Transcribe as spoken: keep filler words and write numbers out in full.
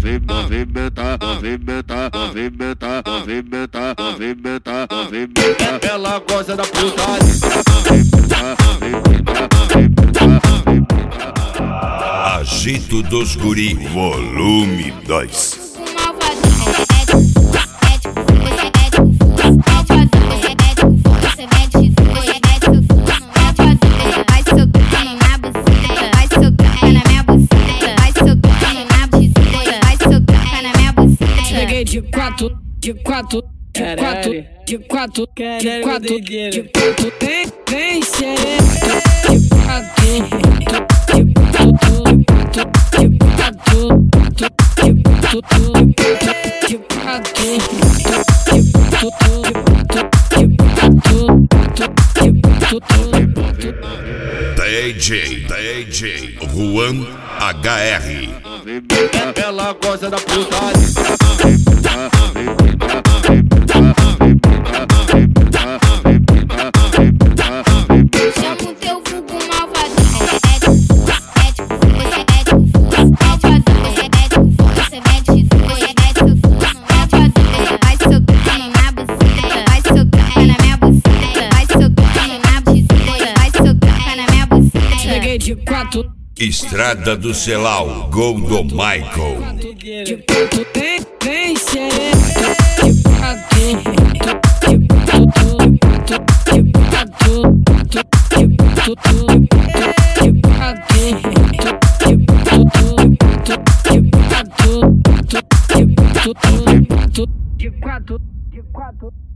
movimenta, movimenta, movimenta, movimenta, movimenta, movimenta. Ela gosta da putaria. Agito dos Guri, volume dois. De quatro, de quatro, de quatro, de quatro, de quatro, de quatro, vem, vem xereca, de quatro, de quatro, de quatro, de quatro, de quatro, de quatro, de quatro. D J, D J, Juan H R. Ela gosta da putaria. Chama o teu vulgo malvadão. É de fuça, é de fuça, é de fuça, você mete fuça, é de fuça, malvadão. Vai socando na buceta, vai socando na minha buceta, vai socando na buceta, vai socando na minha buceta. Cheguei de quatro. Estrada do Celal, gol do Michael. De quatro, vem, vem xereca, de quatro, de quatro, de quatro, de quatro, de quatro, de quatro, de quatro.